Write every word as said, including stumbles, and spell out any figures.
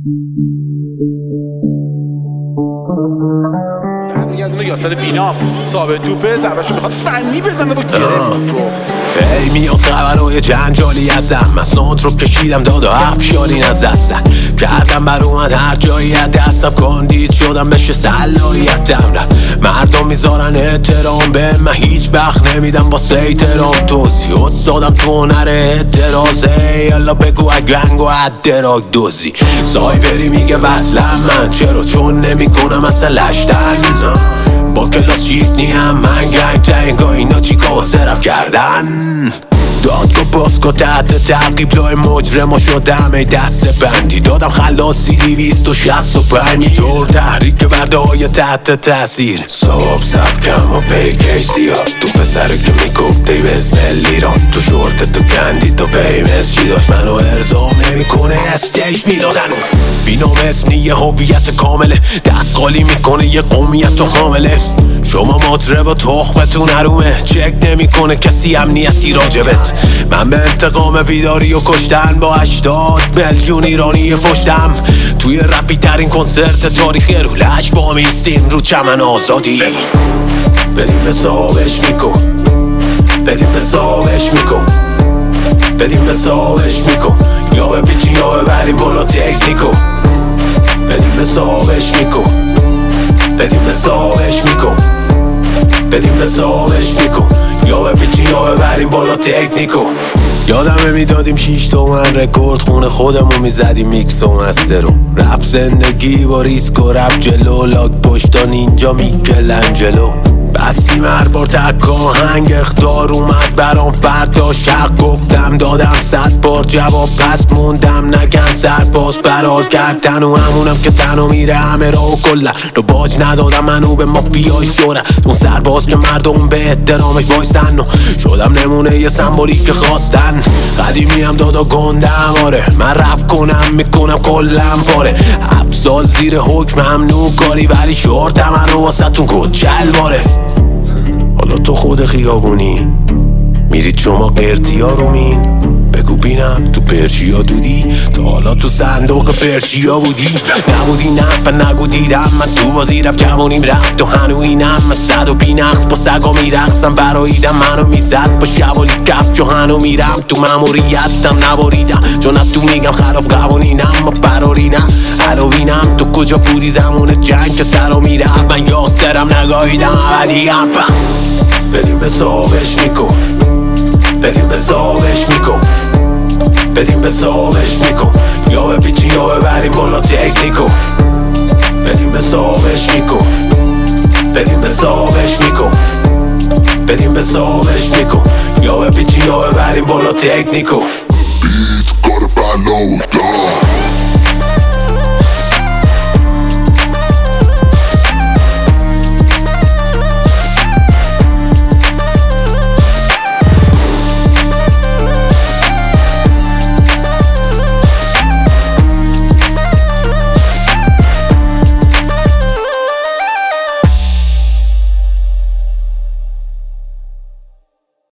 برمیگردونه یاسر بینام ثابت توپه ضربه‌شو میخواد فنی بزنه با گره. ای میاد خبرهای جنجالی ازم، من سانت رو کشیدم داد و افشاری نزد زد کردم بر اومد هر جایی از دستم کندید شدم بشه صلاحیتم رفت. مردم میذارن احترام به من هیچ وقت نمیدم با سیترام توزی استادم تو هنر اعتراضه یالا بگو اگنگ و ادراک دوزی سایبری میگه وصلم من چرا چون نمیکنم اصلا لشتن با کلاس شیت نیم من گنگ تنگا اینا چی کاسرم کردن دادگاه باسکو تحت تعقیب لای مجرم شدم ای دست بندی دادم خلاصی دیویست و شست و پنی طور تحریک برده های تحت تاثیر صاحب سبکم و پیکی سیاه تو پسره که میگفته بسم لیران تو شورت تو کندی تو فیمس چی داشت منو ارزام نمیکنه استیج میدادن بینام اسم یه هویت کامله دست خالی میکنه یه قومیت تو حامله شما مطرب و تخمتون حرومه چک نمیکنه کسی امنیتی راجبت من به انتقام بیداری و کشتن با هشتاد میلیون ایرانی پشتم توی رپی ترین کنسرت تاریخی رو لش با میستیم رو چمن آزادی بدیم به صاحبش میکن بدیم به صاحبش میکن بدیم به صاحبش میکن یا به پیچی یا ببریم بالا تکنیکو بدیم به صاحبش میکن بدیم به صاحبش میکن بدیم به صاحبش میکن یا به پیچی یا ببریم بالا تکنیکو یادمه میدادیم شیش تومن رکورد خونه خودمو میزدیم میکس و مسترو رپ زندگی با ریسک و رپ جلو لاک پشتان اینجا میکلنجلو بستیم هر بار تک آهنگ اختار اومد برام فردا شق گفتم دادم صد بار جواب پس موندم نکن سر باز فرار کردن و همونم که تنو میره همه را و کلن رو باج ندادم منو به ما بیای شورن اون سرباز که مردم به احترامش وایسن و شدم نمونه یه سمبولی که خواستن قدیمی هم دادا گندم آره من رپ کنم میکنم کلم پاره هفت سال زیر حکم ممنوع کاری ولی شورتم من رو واسه تون کچل باره حالا تو خود خیابونی میرید شما قرتیا رو مین بگو بینم تو پرشیا دودی تا حالا تو صندوق پرشیا بودی نبودی نه و نگو دیدم من تو بازی رفت جوانیم رفت و هنو اینم من صد و بی نقص با سگا میرقصم براییدم منو میزد با شوالی کف چو هنو میرم تو مموریتم نباریدم چون تو میگم خلاف قوانینم ما فراری نه هلوینم تو کجا بودی زمان جنگ که سرا میرفت من یاسرم نگاهیدم ابدیم بدیم به صاحبش میکن بدیم به صاحبش میکن بدیم به صاحبش میکن یا به پیچی یا ببریم بالا تکنیکو بدیم به صاحبش میکن بدیم به صاحبش میکن بدیم به صاحبش میکن یا به پیچی یا ببریم بالا تکنیکو Beats gotta follow down